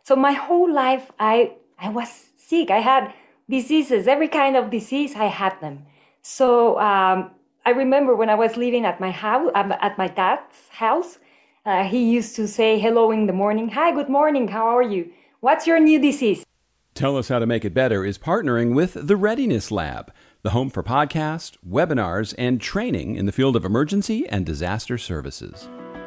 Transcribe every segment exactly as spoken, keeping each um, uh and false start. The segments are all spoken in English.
So my whole life, I I was sick. I had diseases, every kind of disease. I had them. So um, I remember when I was living at my house, um, at my dad's house, uh, he used to say hello in the morning. Hi, good morning. How are you? What's your new disease? Tell Us How to Make It Better is partnering with the Readiness Lab, the home for podcasts, webinars, and training in the field of emergency and disaster services.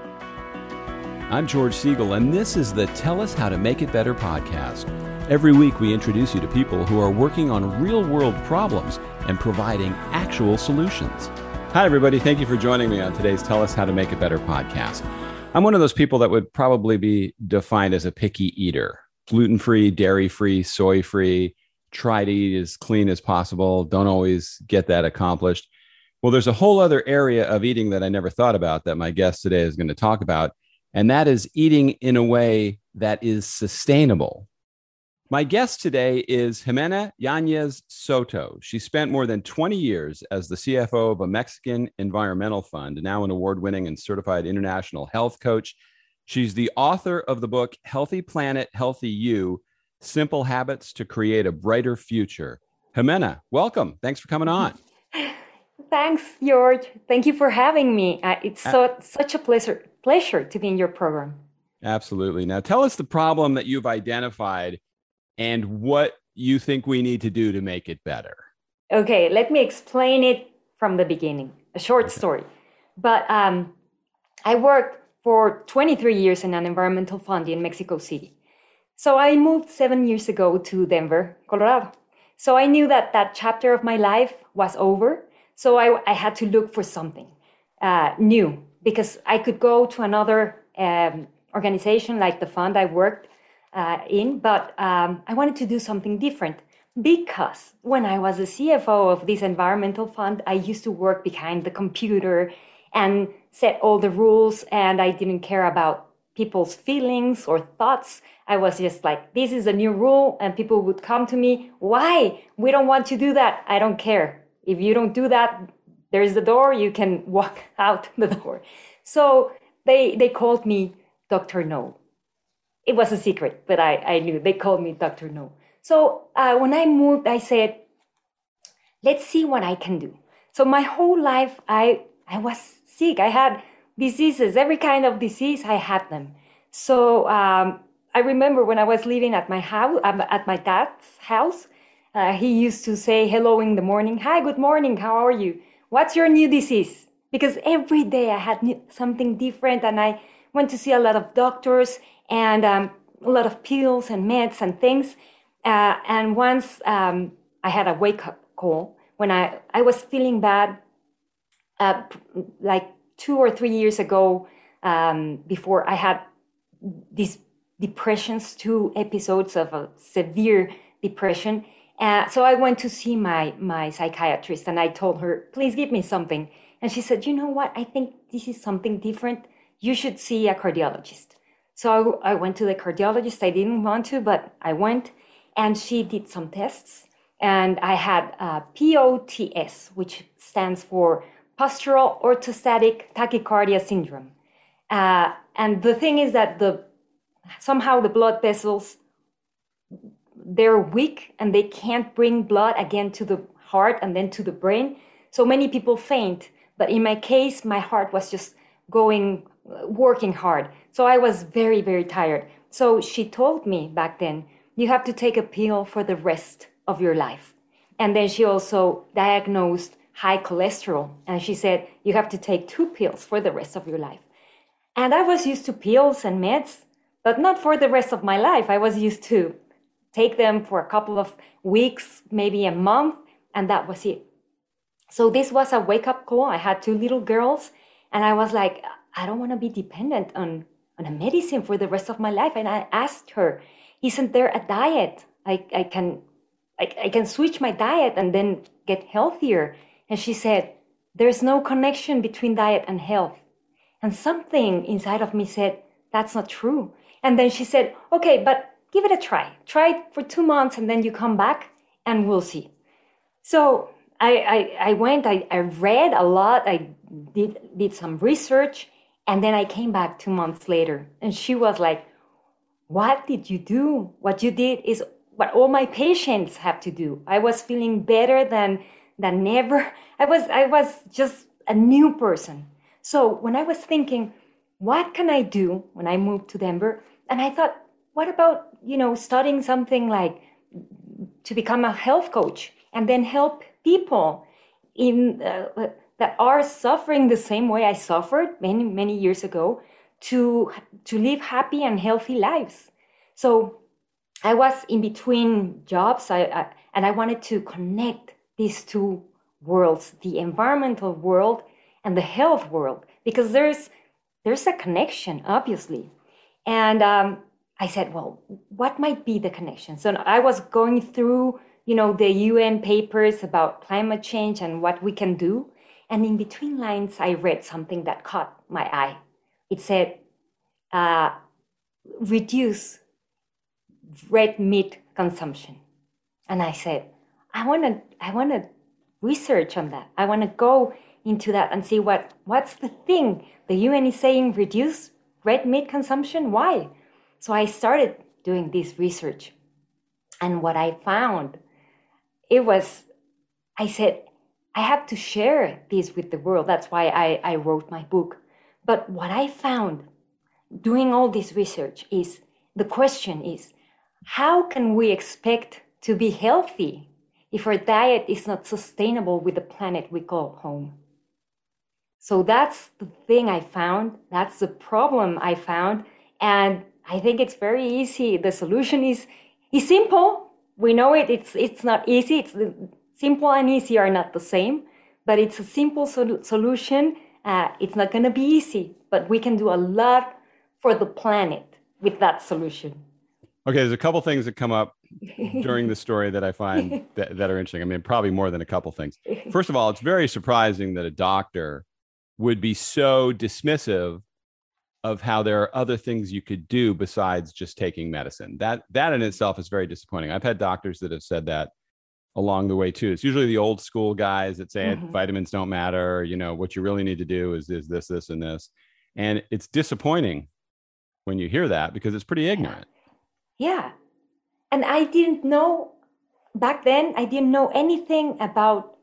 I'm George Siegel, and this is the Tell Us How to Make It Better podcast. Every week, we introduce you to people who are working on real-world problems and providing actual solutions. Hi, everybody. Thank you for joining me on today's Tell Us How to Make It Better podcast. I'm one of those people that would probably be defined as a picky eater. Gluten-free, dairy-free, soy-free, try to eat as clean as possible, don't always get that accomplished. Well, there's a whole other area of eating that I never thought about that my guest today is going to talk about, and that is eating in a way that is sustainable. My guest today is Jimena Yanez Soto. She spent more than twenty years as the C F O of a Mexican environmental fund, now an award-winning and certified international health coach. She's the author of the book, Healthy Planet, Healthy You, Simple Habits to Create a Brighter Future. Jimena, welcome. Thanks for coming on. Thanks, George. Thank you for having me. Uh, it's so, such a pleasure, pleasure to be in your program. Absolutely. Now, tell us the problem that you've identified and what you think we need to do to make it better. Okay, let me explain it from the beginning. A short Okay. story. But um, I worked for twenty-three years in an environmental fund in Mexico City. So I moved seven years ago to Denver, Colorado. So I knew that that chapter of my life was over. So I, I had to look for something uh, new, because I could go to another um, organization like the fund I worked uh, in, but um, I wanted to do something different. Because when I was the C F O of this environmental fund, I used to work behind the computer and set all the rules, and I didn't care about people's feelings or thoughts. I was just like, this is a new rule, and people would come to me, why? We don't want to do that. I don't care. If you don't do that, there's the door, you can walk out the door. So they they called me Doctor No. It was a secret, but I, I knew. They called me Doctor No. So uh, when I moved, I said, let's see what I can do. So my whole life, I I was sick. I had diseases, every kind of disease, I had them. So um, I remember when I was living at my house, um, at my dad's house, uh, he used to say hello in the morning. Hi, good morning. How are you? What's your new disease? Because every day I had new, something different, and I went to see a lot of doctors and um, a lot of pills and meds and things. Uh, and once um, I had a wake-up call when I, I was feeling bad, uh, like two or three years ago, um, before I had these depressions, two episodes of a severe depression. Uh, so I went to see my, my psychiatrist, and I told her, please give me something. And she said, you know what? I think this is something different. You should see a cardiologist. So I, I went to the cardiologist. I didn't want to, but I went, and she did some tests. And I had uh, P O T S, which stands for postural orthostatic tachycardia syndrome. Uh, and the thing is that the somehow the blood vessels, they're weak, and they can't bring blood again to the heart and then to the brain. So many people faint. But in my case, my heart was just going, working hard. So I was very, very tired. So she told me back then, you have to take a pill for the rest of your life. And then she also diagnosed high cholesterol. And she said, you have to take two pills for the rest of your life. And I was used to pills and meds, but not for the rest of my life. I was used to take them for a couple of weeks, maybe a month, and that was it. So this was a wake-up call. I had two little girls, and I was like, I don't want to be dependent on, on a medicine for the rest of my life. And I asked her, isn't there a diet? I, I can I, I can switch my diet and then get healthier. And she said, there's no connection between diet and health. And something inside of me said, that's not true. And then she said, okay, but give it a try. Try it for two months and then you come back and we'll see. So I, I, I went, I, I read a lot, I did, did some research, and then I came back two months later. And she was like, what did you do? What you did is what all my patients have to do. I was feeling better than than ever. I was I was just a new person. So when I was thinking, what can I do when I moved to Denver? And I thought, what about, you know, studying something like to become a health coach and then help people in uh, that are suffering the same way I suffered many, many years ago to, to live happy and healthy lives. So I was in between jobs I, I, and I wanted to connect these two worlds, the environmental world and the health world, because there's there's a connection, obviously. And um, I said, well, what might be the connection? So I was going through, you know, the U N papers about climate change and what we can do. And in between lines, I read something that caught my eye. It said, uh, reduce red meat consumption. And I said, I want to I want to research on that. I want to go into that and see what what's the thing. The U N is saying reduce red meat consumption. Why? So I started doing this research. And what I found, it was, I said, I have to share this with the world. That's why I, I wrote my book. But what I found doing all this research is, the question is, how can we expect to be healthy if our diet is not sustainable with the planet we call home? So that's the thing I found. That's the problem I found. And I think it's very easy. The solution is, is simple. We know it. It's, it's not easy. It's the, simple and easy are not the same, but it's a simple sol- solution. Uh, it's not going to be easy, but we can do a lot for the planet with that solution. Okay, there's a couple things that come up during the story that I find that, that are interesting. I mean, probably more than a couple things. First of all, it's very surprising that a doctor would be so dismissive of how there are other things you could do besides just taking medicine. That that in itself is very disappointing. I've had doctors that have said that along the way too. It's usually the old school guys that say mm-hmm. vitamins don't matter. You know, what you really need to do is, is this, this, and this. And it's disappointing when you hear that because it's pretty ignorant. Yeah. And I didn't know back then, I didn't know anything about,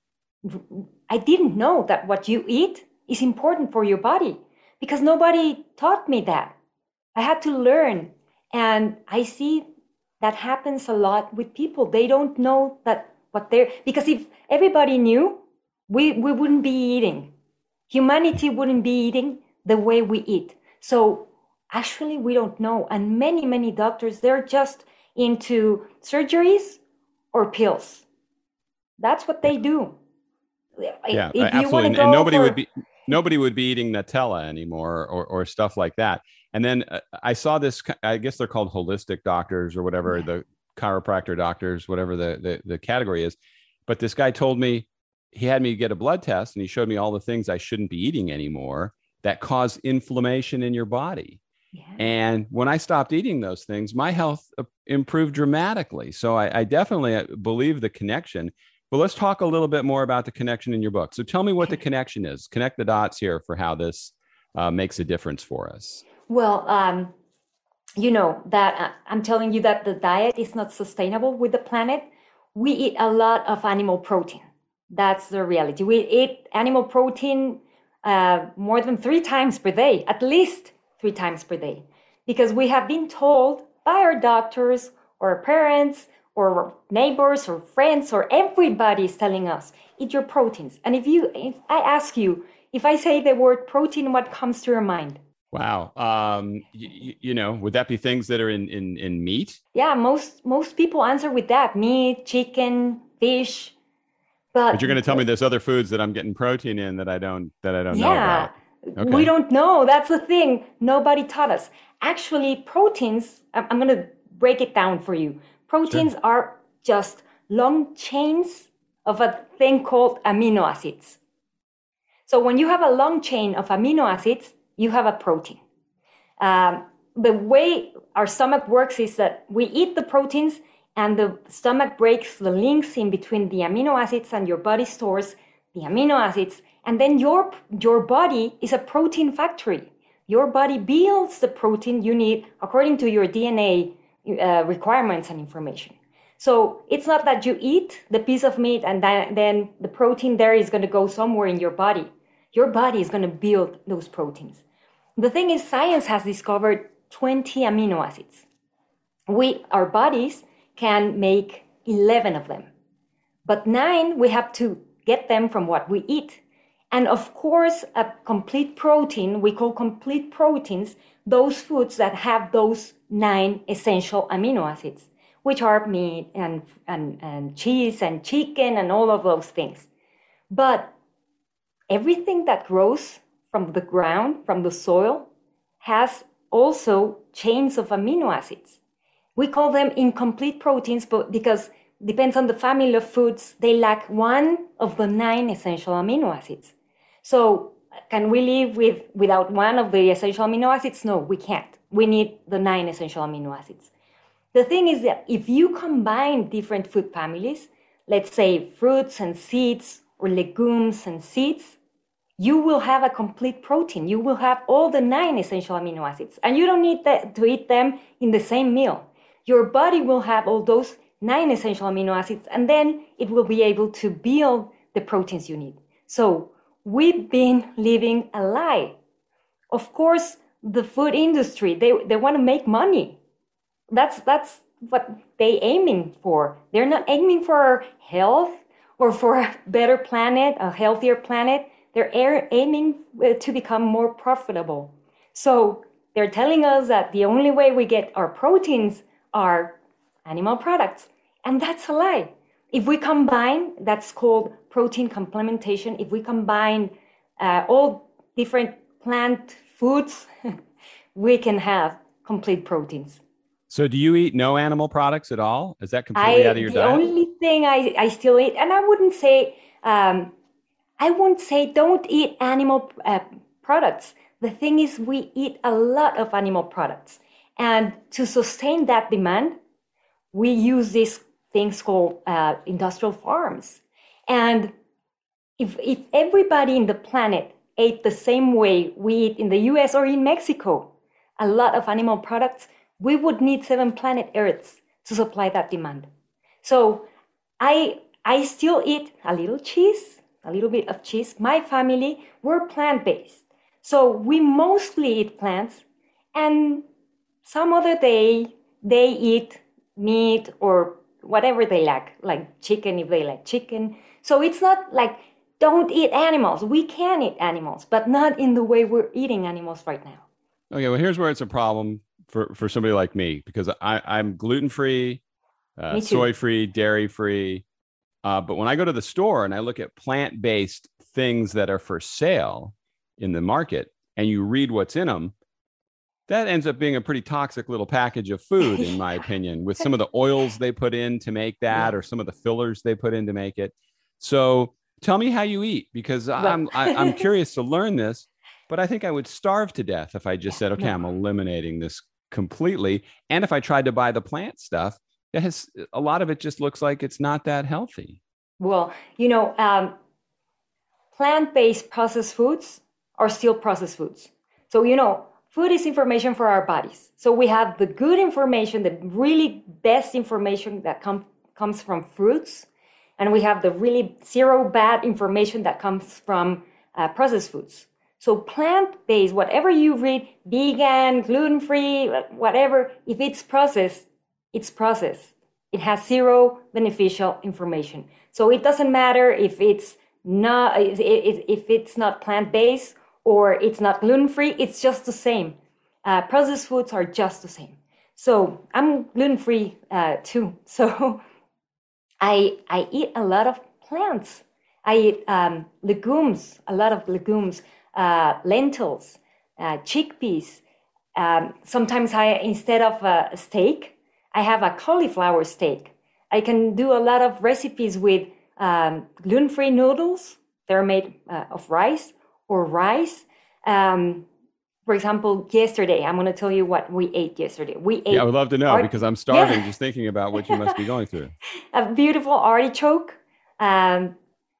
I didn't know that what you eat is important for your body because nobody taught me that. I had to learn. And I see that happens a lot with people. They don't know that what they're, because if everybody knew, we, we wouldn't be eating. Humanity wouldn't be eating the way we eat. So actually, we don't know. And many, many doctors, they're just into surgeries or pills. That's what they do. Yeah, if absolutely. And nobody for... would be nobody would be eating Nutella anymore or or stuff like that. And then uh, I saw this, I guess they're called holistic doctors or whatever, yeah. the chiropractor doctors, whatever the, the, the category is. But this guy told me, he had me get a blood test and he showed me all the things I shouldn't be eating anymore that cause inflammation in your body. Yeah. And when I stopped eating those things, my health improved dramatically. So I, I definitely believe the connection. But let's talk a little bit more about the connection in your book. So tell me what the connection is. Connect the dots here for how this uh, makes a difference for us. Well, um, you know, that uh, I'm telling you that the diet is not sustainable with the planet. We eat a lot of animal protein. That's the reality. We eat animal protein uh, more than three times per day, at least three times per day, because we have been told by our doctors or our parents or neighbors or friends or everybody is telling us, eat your proteins. And if you, if I ask you, if I say the word protein, what comes to your mind? Wow. Um, you, you know, would that be things that are in, in, in meat? Yeah, most most people answer with that. Meat, chicken, fish. But, but you're going to tell me there's other foods that I'm getting protein in that I don't that I don't yeah, know about. Okay. We don't know. That's the thing. Nobody taught us. Actually, proteins, I'm going to break it down for you. Proteins sure. are just long chains of a thing called amino acids. So when you have a long chain of amino acids, you have a protein. Um, the way our stomach works is that we eat the proteins and the stomach breaks the links in between the amino acids and your body stores the amino acids. And then your, your body is a protein factory. Your body builds the protein you need according to your D N A uh, requirements and information. So it's not that you eat the piece of meat and then the protein there is going to go somewhere in your body. Your body is going to build those proteins. The thing is, science has discovered twenty amino acids. We, our bodies can make eleven of them. But nine, we have to get them from what we eat. And of course, a complete protein, we call complete proteins, those foods that have those nine essential amino acids, which are meat and, and, and cheese and chicken and all of those things. But everything that grows from the ground, from the soil, has also chains of amino acids. We call them incomplete proteins, but because depends on the family of foods, they lack one of the nine essential amino acids. So can we live with without one of the essential amino acids? No, we can't. We need the nine essential amino acids. The thing is that if you combine different food families, let's say fruits and seeds or legumes and seeds, you will have a complete protein. You will have all the nine essential amino acids. And you don't need to eat them in the same meal. Your body will have all those nine essential amino acids, and then it will be able to build the proteins you need. So we've been living a lie. Of course, the food industry, they, they want to make money. That's, that's what they're aiming for. They're not aiming for health or for a better planet, a healthier planet. They're aiming to become more profitable. So they're telling us that the only way we get our proteins are animal products. And that's a lie. If we combine, that's called protein complementation. If we combine uh, all different plant foods, we can have complete proteins. So do you eat no animal products at all? Is that completely I, out of your the diet? The only thing I, I still eat, and I wouldn't say, um, I wouldn't say don't eat animal uh, products. The thing is, we eat a lot of animal products. And to sustain that demand, we use these things called uh, industrial farms. And if, if everybody in the planet ate the same way we eat in the U S or in Mexico, a lot of animal products, we would need seven planet Earths to supply that demand. So I, I still eat a little cheese, a little bit of cheese. My family, we're plant-based. So we mostly eat plants, and some other day they eat meat or whatever they like, like chicken if they like chicken. So it's not like don't eat animals. We can eat animals, but not in the way we're eating animals right now. Okay, well, here's where it's a problem for, for somebody like me, because I, I'm gluten-free, uh, soy-free, dairy-free. Uh, but when I go to the store and I look at plant-based things that are for sale in the market and you read what's in them, that ends up being a pretty toxic little package of food, in my opinion, with some of the oils they put in to make that, or some of the fillers they put in to make it. So tell me how you eat, because I'm I, I'm curious to learn this, but I think I would starve to death if I just said, okay, I'm eliminating this completely. And if I tried to buy the plant stuff, that has a lot of it just looks like it's not that healthy. Well, you know, um, plant-based processed foods are still processed foods. So, you know, food is information for our bodies. So we have the good information, the really best information that com- comes from fruits. And we have the really zero bad information that comes from uh, processed foods. So plant-based, whatever you read, vegan, gluten-free, whatever, if it's processed, it's processed. It has zero beneficial information. So it doesn't matter if it's not, if it's not plant-based or it's not gluten-free, it's just the same. Uh, processed foods are just the same. So I'm gluten-free uh, too. So I I eat a lot of plants. I eat um, legumes, a lot of legumes, uh, lentils, uh, chickpeas. Um, sometimes I, instead of a steak, I have a cauliflower steak. I can do a lot of recipes with um, gluten-free noodles. They're made uh, of rice or rice. Um, for example, yesterday, I'm going to tell you what we ate yesterday. We ate. Yeah, I would love to know, art- because I'm starving yeah. just thinking about what you must be going through. A beautiful artichoke, um,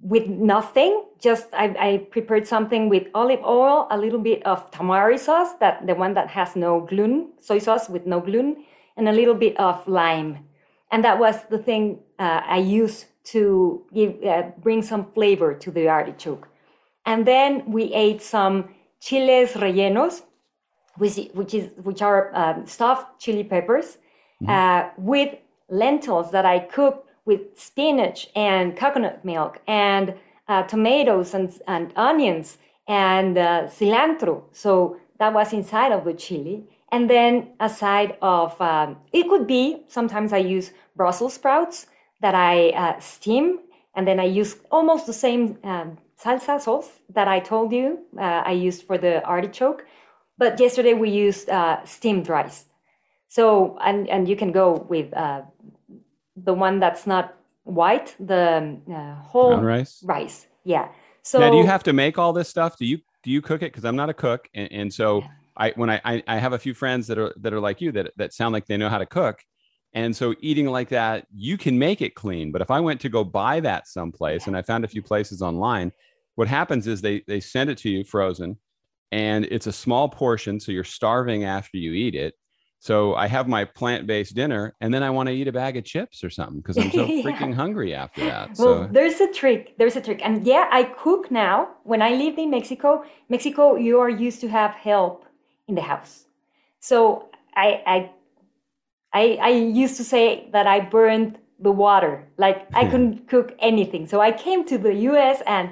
with nothing. Just I, I prepared something with olive oil, a little bit of tamari sauce, that the one that has no gluten, soy sauce with no gluten, and a little bit of lime. And that was the thing uh, I used to give uh, bring some flavor to the artichoke. And then we ate some chiles rellenos, which, which is which are um, stuffed chili peppers, mm-hmm. uh, with lentils that I cooked with spinach and coconut milk and uh, tomatoes and, and onions and uh, cilantro. So that was inside of the chili. And then a side of, um, it could be, sometimes I use Brussels sprouts that I uh, steam. And then I use almost the same um, salsa sauce that I told you uh, I used for the artichoke. But yesterday we used uh, steamed rice. So, and, and you can go with uh, the one that's not white, the uh, whole brown rice. rice. Yeah. So now, do you have to make all this stuff? Do you do you cook it? Because I'm not a cook, and, and so yeah. I when I, I I have a few friends that are that are like you that that sound like they know how to cook, and so eating like that, you can make it clean. But if I went to go buy that someplace, yeah. and I found a few places online, what happens is they they send it to you frozen, and it's a small portion, so you're starving after you eat it. So I have my plant-based dinner, and then I want to eat a bag of chips or something because I'm so yeah. freaking hungry after that. Well, so. there's a trick. There's a trick. And yeah, I cook now. When I lived in Mexico, Mexico, you are used to have help in the house. So I, I, I, I used to say that I burned the water. Like I couldn't cook anything. So I came to the U S and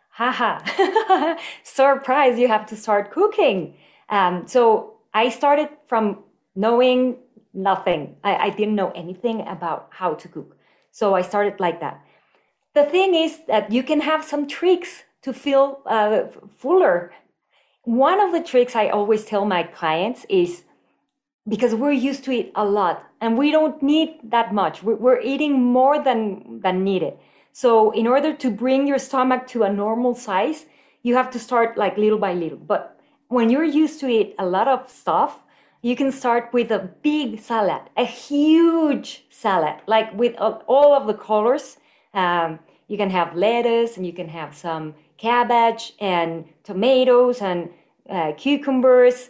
haha, surprise, you have to start cooking. Um, so I started from knowing nothing. I, I didn't know anything about how to cook. So I started like that. The thing is that you can have some tricks to feel uh, fuller. One of the tricks I always tell my clients is, because we're used to it a lot and we don't need that much. We're, we're eating more than, than needed. So in order to bring your stomach to a normal size, you have to start like little by little. But when you're used to eat a lot of stuff, you can start with a big salad, a huge salad, like with all of the colors. Um, you can have lettuce and you can have some cabbage and tomatoes and uh, cucumbers,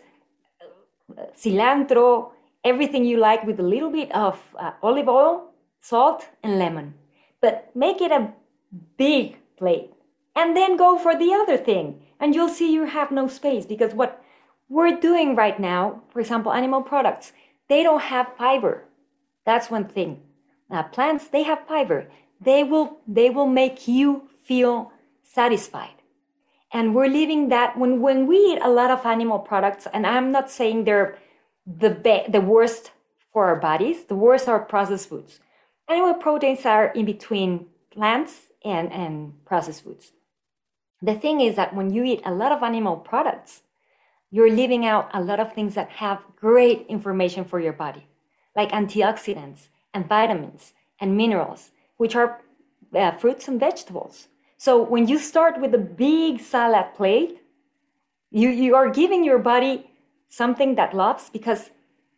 cilantro, everything you like with a little bit of uh, olive oil, salt, and lemon. But make it a big plate and then go for the other thing. And you'll see you have no space because what we're doing right now, for example, animal products, they don't have fiber. That's one thing. Uh, plants, they have fiber. They will, they will make you feel satisfied. And we're leaving that when, when we eat a lot of animal products, and I'm not saying they're the be- the worst for our bodies, the worst are processed foods. Animal proteins are in between plants and, and processed foods. The thing is that when you eat a lot of animal products, you're leaving out a lot of things that have great information for your body, like antioxidants and vitamins and minerals, which are uh, fruits and vegetables. So when you start with a big salad plate, you, you are giving your body something that loves, because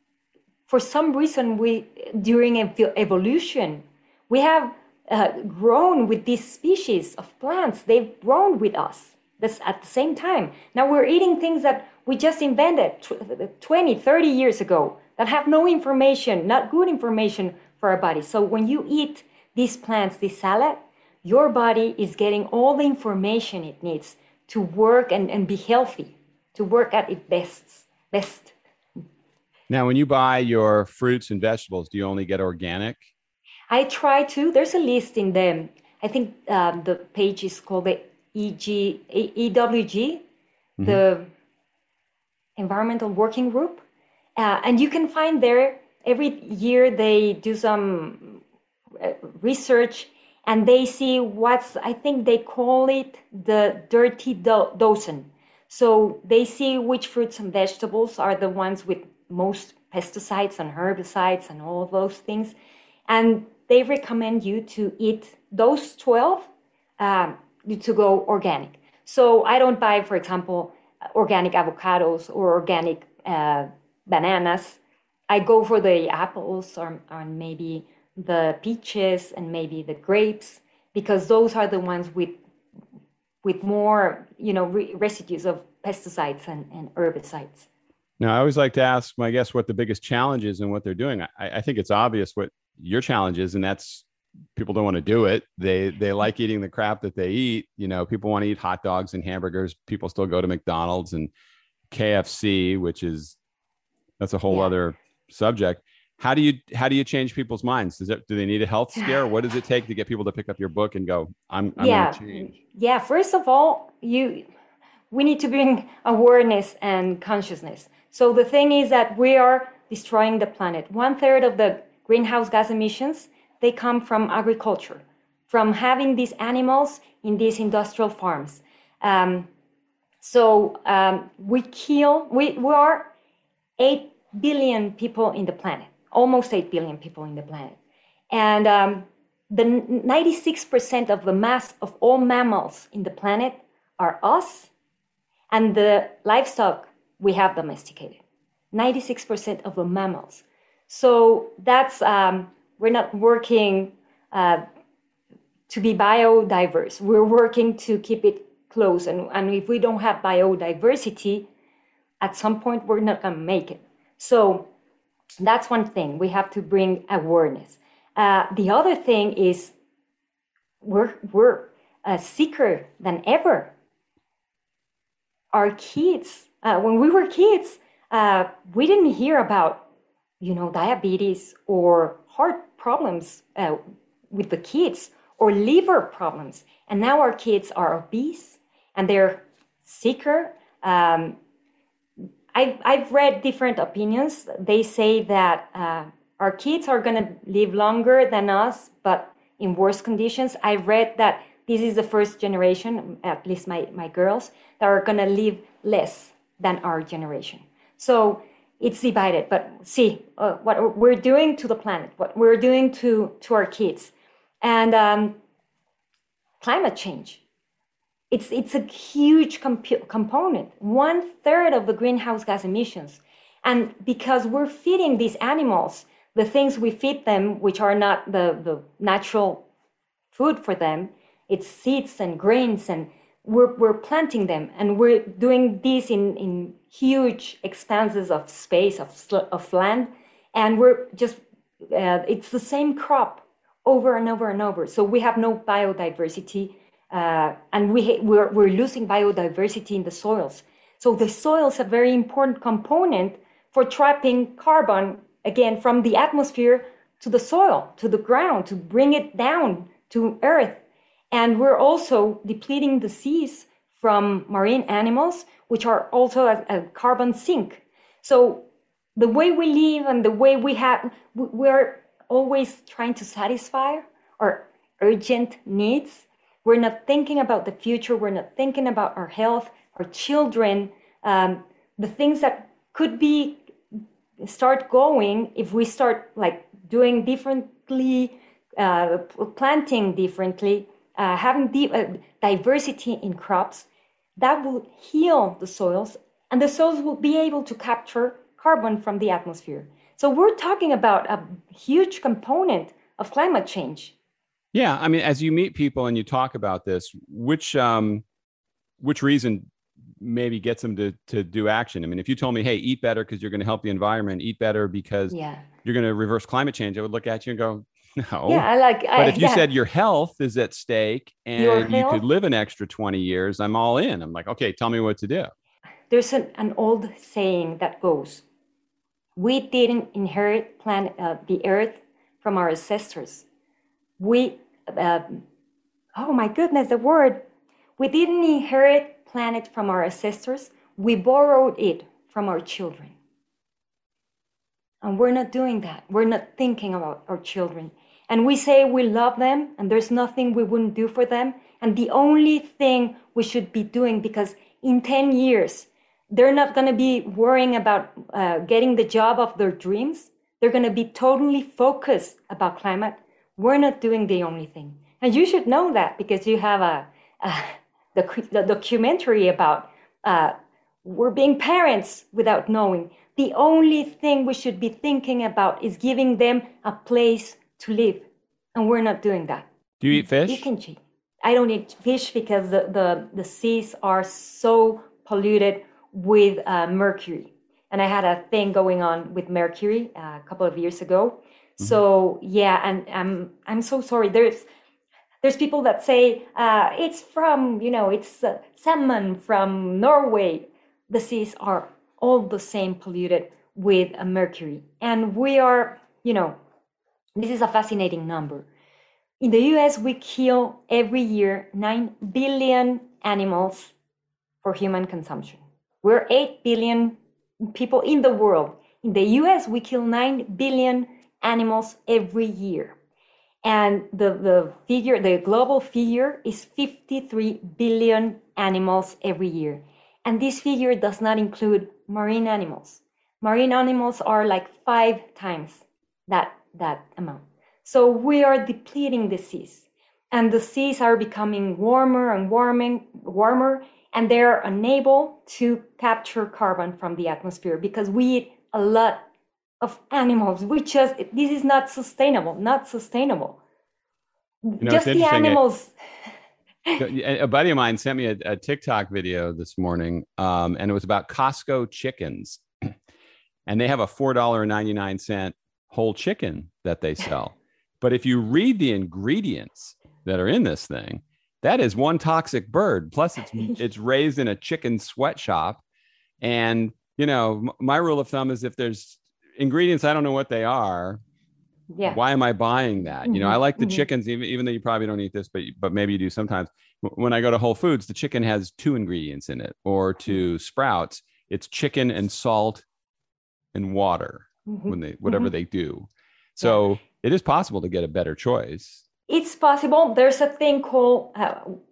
for some reason we, during evolution, we have uh, grown with these species of plants. They've grown with us this, at the same time. Now we're eating things that we just invented twenty, thirty years ago that have no information, not good information for our body. So when you eat these plants, this salad, your body is getting all the information it needs to work and, and be healthy, to work at its best. best. Now, when you buy your fruits and vegetables, do you only get organic? I try to. There's a list in them. I think um, the page is called the E G, E W G, mm-hmm. the Environmental Working Group. Uh, and you can find there, every year they do some uh, research and they see what's, I think they call it the dirty do- dozen. So they see which fruits and vegetables are the ones with most pesticides and herbicides and all of those things. And they recommend you to eat those twelve um, to go organic. So I don't buy, for example, organic avocados or organic uh, bananas. I go for the apples or, or maybe the peaches and maybe the grapes, because those are the ones with with more, you know, re- residues of pesticides and, and herbicides. Now, I always like to ask my guests what the biggest challenge is and what they're doing. I, I think it's obvious what your challenge is, and that's people don't want to do it. They they like eating the crap that they eat. You know, people want to eat hot dogs and hamburgers. People still go to McDonald's and K F C, which is that's a whole yeah. other subject. How do you how do you change people's minds? Does it, do they need a health scare? What does it take to get people to pick up your book and go, I'm, I'm yeah. going to change? Yeah. First of all, you we need to bring awareness and consciousness. So the thing is that we are destroying the planet. One third of the greenhouse gas emissions, they come from agriculture, from having these animals in these industrial farms. Um, so um, we kill, we, we are eight billion people in the planet, almost eight billion people in the planet. And um, the ninety-six percent of the mass of all mammals in the planet are us, and the livestock we have domesticated. ninety-six percent of the mammals. So that's, um, we're not working uh, to be biodiverse. We're working to keep it close. And, and if we don't have biodiversity, at some point we're not going to make it. So that's one thing. We have to bring awareness. Uh, the other thing is we're, we're uh, sicker than ever. Our kids, uh, when we were kids, uh, we didn't hear about, you know, diabetes or heart problems uh, with the kids or liver problems. And now our kids are obese and they're sicker. Um, I've, I've read different opinions. They say that uh, our kids are going to live longer than us, but in worse conditions. I read that this is the first generation, at least my, my girls, that are going to live less than our generation. So it's divided. But see, uh, what we're doing to the planet, what we're doing to, to our kids. And um, climate change. It's, it's a huge comp- component, one third of the greenhouse gas emissions. And because we're feeding these animals, the things we feed them, which are not the, the natural food for them, it's seeds and grains, and we're, we're planting them. And we're doing this in, in huge expanses of space, of, of land. And we're just, uh, it's the same crop over and over and over. So we have no biodiversity. Uh, and we, we're, we're losing biodiversity in the soils. So the soil is a very important component for trapping carbon, again, from the atmosphere to the soil, to the ground, to bring it down to earth. And we're also depleting the seas from marine animals, which are also a, a carbon sink. So the way we live and the way we have, we're always trying to satisfy our urgent needs. We're not thinking about the future. We're not thinking about our health, our children, um, the things that could be start going if we start like doing differently, uh, planting differently, uh, having di- uh, diversity in crops. That will heal the soils, and the soils will be able to capture carbon from the atmosphere. So we're talking about a huge component of climate change. Yeah, I mean, as you meet people and you talk about this, which um, which reason maybe gets them to to do action? I mean, if you told me, "Hey, eat better because you're going to help the environment. Eat better because yeah. you're going to reverse climate change," I would look at you and go, "No." Yeah, I like. But I, if you yeah. said your health is at stake and Your you health? could live an extra twenty years, I'm all in. I'm like, okay, tell me what to do. There's an, an old saying that goes, "We didn't inherit planet, uh, the earth from our ancestors. We, uh, oh my goodness, the word. We didn't inherit planet from our ancestors. We borrowed it from our children." And we're not doing that. We're not thinking about our children. And we say we love them and there's nothing we wouldn't do for them. And the only thing we should be doing, because in ten years, they're not going to be worrying about uh, getting the job of their dreams. They're going to be totally focused about climate. We're not doing the only thing. And you should know that because you have a, a the, the documentary about uh, we're being parents without knowing. The only thing we should be thinking about is giving them a place to live. And we're not doing that. Do you eat fish? You can cheat. I don't eat fish because the, the, the seas are so polluted with uh, mercury. And I had a thing going on with mercury uh, a couple of years ago. Mm-hmm. So yeah, and I'm I'm so sorry. There's there's people that say uh, it's from, you know, it's uh, salmon from Norway. The seas are all the same polluted with uh, mercury. And we are, you know, this is a fascinating number. In the U S, we kill every year nine billion animals for human consumption. We're eight billion people in the world. In the U S, we kill nine billion animals every year. And the, the figure, the global figure is fifty-three billion animals every year. And this figure does not include marine animals. Marine animals are like five times that, that amount. So we are depleting the seas, and the seas are becoming warmer and warming, warmer, and they're unable to capture carbon from the atmosphere because we eat a lot of animals. We just, this is not sustainable, not sustainable. You know, just the animals. It, a buddy of mine sent me a, a TikTok video this morning, um, and it was about Costco chickens. And they have a four dollars and ninety-nine cents whole chicken that they sell. But if you read the ingredients that are in this thing, that is one toxic bird. Plus, it's it's raised in a chicken sweatshop. And, you know, my rule of thumb is if there's ingredients, I don't know what they are. Yeah. Why am I buying that? Mm-hmm. You know, I like the mm-hmm. chickens, even, even though you probably don't eat this, but but maybe you do sometimes. When I go to Whole Foods, the chicken has two ingredients in it. Or to Sprouts, it's chicken and salt and water mm-hmm. when they whatever mm-hmm. they do. So yeah. It is possible to get a better choice. It's possible. There's a thing called, uh,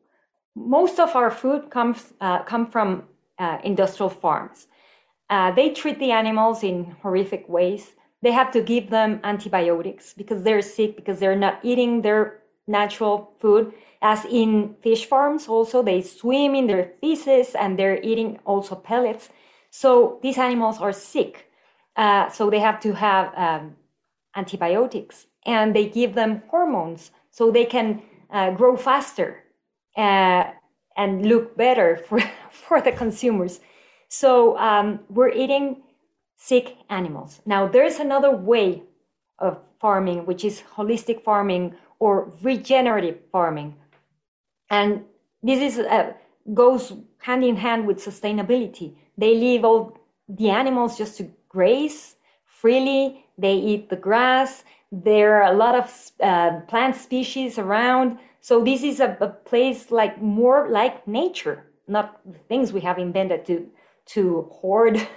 most of our food comes uh, come from uh, industrial farms. Uh, they treat the animals in horrific ways. They have to give them antibiotics because they're sick, because they're not eating their natural food. As in fish farms also, they swim in their feces and they're eating also pellets. So these animals are sick. Uh, so they have to have um, antibiotics, and they give them hormones so they can uh, grow faster uh, and look better for, for the consumers. So um, we're eating sick animals. Now, there's another way of farming, which is holistic farming or regenerative farming. And this is uh, goes hand in hand with sustainability. They leave all the animals just to graze freely. They eat the grass. There are a lot of uh, plant species around. So this is a, a place like more like nature, not the things we have invented to to hoard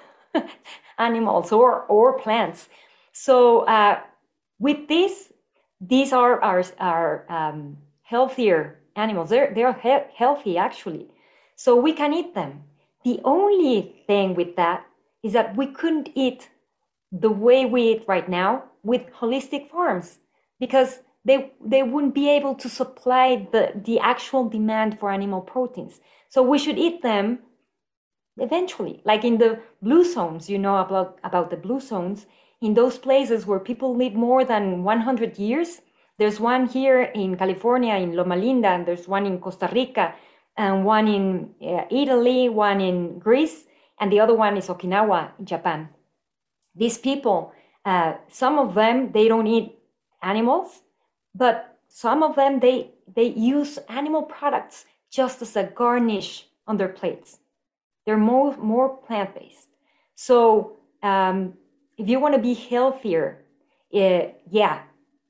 animals or or plants. So uh, with this, these are our, our um, healthier animals. They're they're he- healthy actually, so we can eat them. The only thing with that is that we couldn't eat the way we eat right now with holistic farms because they they wouldn't be able to supply the, the actual demand for animal proteins. So we should eat them eventually, like in the blue zones. You know about, about the blue zones, in those places where people live more than one hundred years. There's one here in California, in Loma Linda, and there's one in Costa Rica, and one in uh, Italy, one in Greece, and the other one is Okinawa, in Japan. These people, uh, some of them, they don't eat animals, but some of them, they, they use animal products just as a garnish on their plates. They're more, more plant-based. So um, if you want to be healthier, uh, yeah,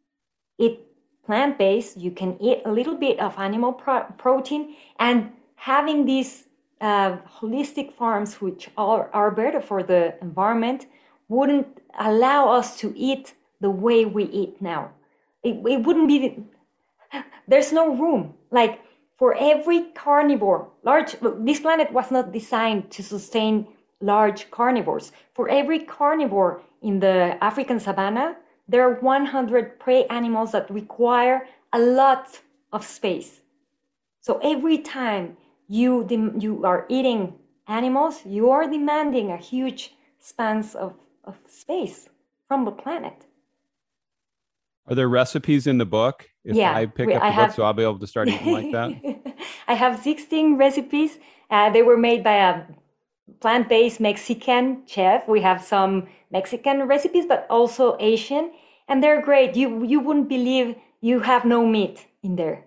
eat plant-based. You can eat a little bit of animal pro- protein, and having these uh, holistic farms, which are, are better for the environment, wouldn't allow us to eat the way we eat now. It, it wouldn't be, there's no room. Like for every carnivore, large, this planet was not designed to sustain large carnivores. For every carnivore in the African savanna, there are one hundred prey animals that require a lot of space. So every time you, dem- you are eating animals, you are demanding a huge spans of of space from the planet. Are there recipes in the book? If Yeah, I pick we, up I the book, have. so I'll be able to start eating like that? I have sixteen recipes. Uh, they were made by a plant-based Mexican chef. We have some Mexican recipes, but also Asian, and they're great. You you wouldn't believe you have no meat in there.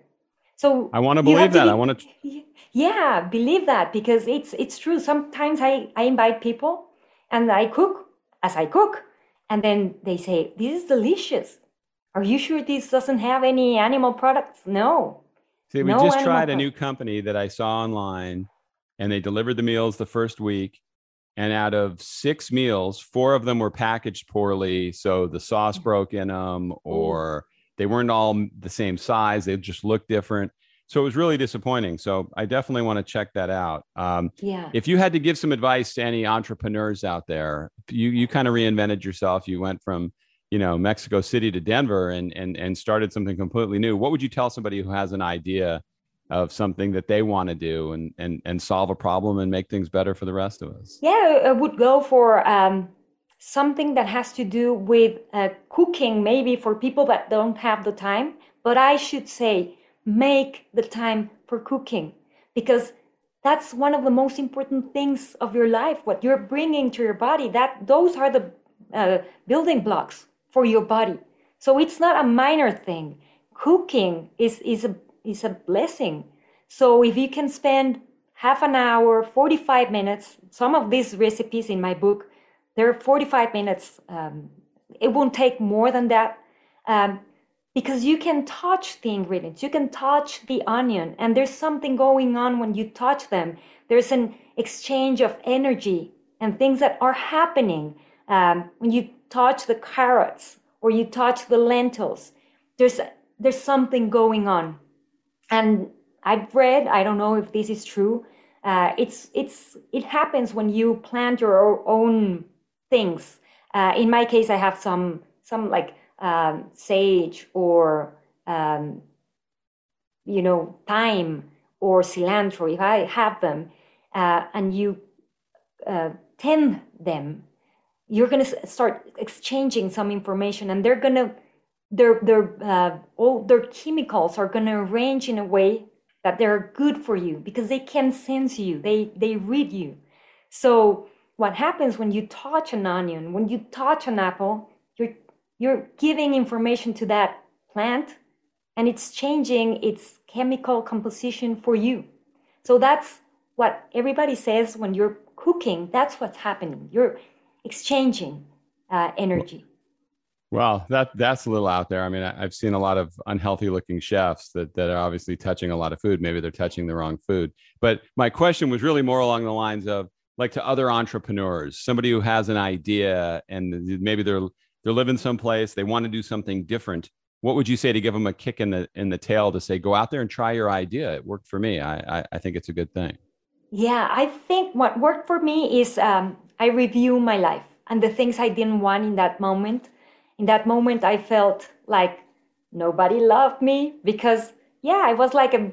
So I want to you have believe to that. I want to. be, yeah, believe that because it's it's true. Sometimes I, I invite people and I cook as I cook, and then they say, "This is delicious. Are you sure this doesn't have any animal products?" No, See, we no just animal tried a new products. company that I saw online, and they delivered the meals the first week. And out of six meals, four of them were packaged poorly. So the sauce broke in them, Oh, or they weren't all the same size. They just looked different. So it was really disappointing. So I definitely want to check that out. Um, yeah. if you had to give some advice to any entrepreneurs out there, you you kind of reinvented yourself. You went from you know Mexico City to Denver and and and started something completely new. What would you tell somebody who has an idea of something that they want to do and and and solve a problem and make things better for the rest of us? Yeah, I would go for um, something that has to do with uh, cooking, maybe for people that don't have the time. But I should say, make the time for cooking because that's one of the most important things of your life. What you're bringing to your body, that those are the uh, building blocks for your body. So it's not a minor thing. Cooking is is a is a blessing. So if you can spend half an hour, forty-five minutes. Some of these recipes in my book, they're forty-five minutes. Um, it won't take more than that um, because you can touch the ingredients. You can touch the onion, and there's something going on when you touch them. There's an exchange of energy and things that are happening um, when you touch the carrots or you touch the lentils. There's there's something going on, and I've read. I don't know if this is true. Uh, it's it's it happens when you plant your own things. Uh, in my case, I have some some like um, sage or um, you know thyme or cilantro. If I have them, uh, and you uh, tend them, you're gonna start exchanging some information, and they're gonna their their uh, all their chemicals are gonna arrange in a way that they're good for you because they can sense you, they they read you. So what happens when you touch an onion, when you touch an apple, you're you're giving information to that plant, and it's changing its chemical composition for you. So that's what everybody says when you're cooking. That's what's happening. You're exchanging uh, energy. Well, that that's a little out there. I mean, I, I've seen a lot of unhealthy looking chefs that that are obviously touching a lot of food. Maybe they're touching the wrong food. But my question was really more along the lines of like to other entrepreneurs, somebody who has an idea and maybe they're they're living someplace, they want to do something different. What would you say to give them a kick in the in the tail to say, go out there and try your idea? It worked for me. I I, I think it's a good thing. Yeah, I think what worked for me is um, I review my life and the things I didn't want in that moment. In that moment, I felt like nobody loved me because, yeah, I was like a,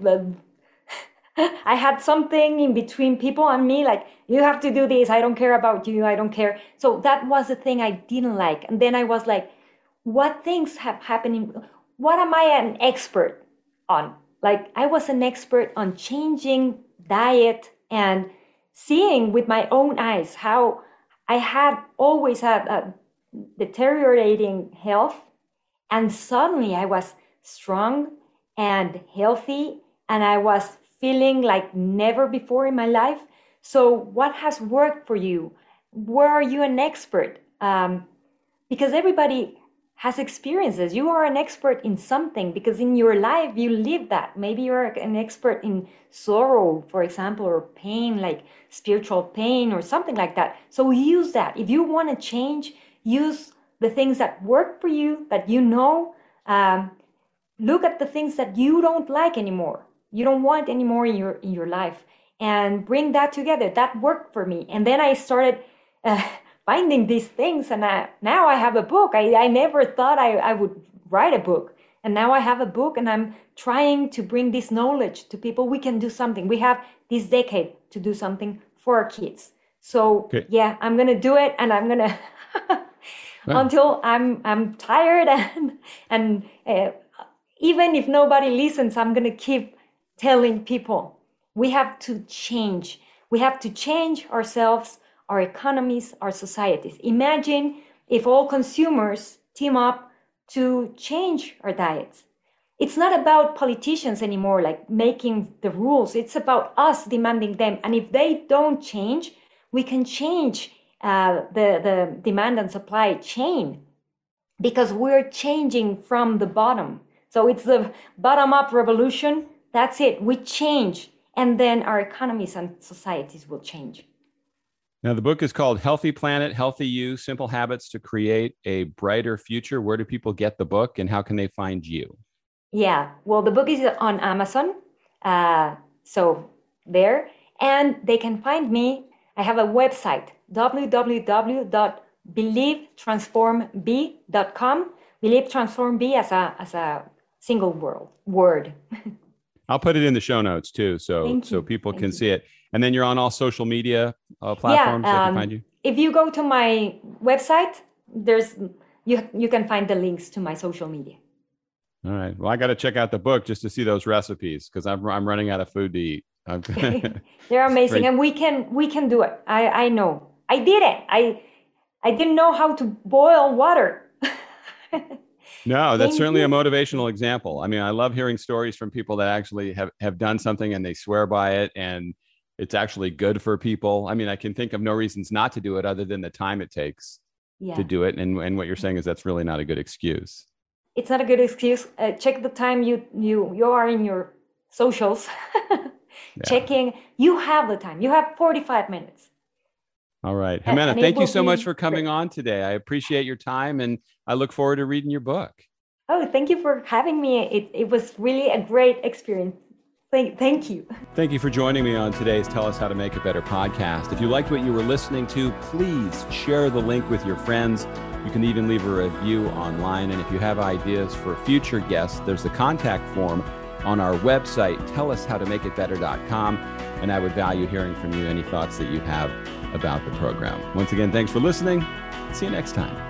a I had something in between people and me, like, you have to do this. I don't care about you. I don't care. So that was the thing I didn't like. And then I was like, what things have happening? What am I an expert on? Like, I was an expert on changing diet and seeing with my own eyes how I had always had a deteriorating health, and suddenly I was strong and healthy, and I was feeling like never before in my life. So, what has worked for you? Where are you an expert? Um, because everybody has experiences. You are an expert in something because in your life you live that. Maybe you're an expert in sorrow, for example, or pain, like spiritual pain or something like that. So use that. If you want to change, use the things that work for you, that you know. Um, look at the things that you don't like anymore. You don't want anymore in your in your life, and bring that together. That worked for me. And then I started uh, finding these things, and I, now I have a book. I, I never thought I, I would write a book, and now I have a book, and I'm trying to bring this knowledge to people. We can do something. We have this decade to do something for our kids. So Okay. yeah, I'm gonna do it, and I'm gonna right. until I'm I'm tired and and uh, even if nobody listens, I'm gonna keep telling people we have to change. We have to change ourselves, our economies, our societies. Imagine if all consumers team up to change our diets. It's not about politicians anymore, like making the rules. It's about us demanding them. And if they don't change, we can change uh, the, the demand and supply chain because we're changing from the bottom. So it's the bottom-up revolution. That's it. We change, and then our economies and societies will change. Now, the book is called Healthy Planet, Healthy You, Simple Habits to Create a Brighter Future. Where do people get the book, and how can they find you? Yeah, well, the book is on Amazon, uh, so there. And they can find me. I have a website, w w w dot believe transform b dot com. Believe Transform B as a as a single word. word. I'll put it in the show notes too, so so people Thank can you. see it. And then you're on all social media uh, platforms. Yeah, um, they can find you. If you go to my website, there's you you can find the links to my social media. All right. Well, I got to check out the book just to see those recipes because I'm I'm running out of food to eat. They're amazing, and we can we can do it. I I know. I did it. I I didn't know how to boil water. No, that's certainly a motivational example. I mean, I love hearing stories from people that actually have, have done something and they swear by it and it's actually good for people. I mean, I can think of no reasons not to do it other than the time it takes yeah. to do it. And, and what you're saying is that's really not a good excuse. It's not a good excuse. Uh, check the time you, you, you are in your socials. yeah. Checking. You have the time. You have forty-five minutes. All right. Jimena, thank you so much for coming great. on today. I appreciate your time and I look forward to reading your book. Oh, thank you for having me. It, it was really a great experience. Thank, thank you. Thank you for joining me on today's Tell Us How to Make It Better podcast. If you liked what you were listening to, please share the link with your friends. You can even leave a review online. And if you have ideas for future guests, there's the contact form on our website, tell us how to make it better dot com. And I would value hearing from you any thoughts that you have about the program. Once again, thanks for listening. See you next time.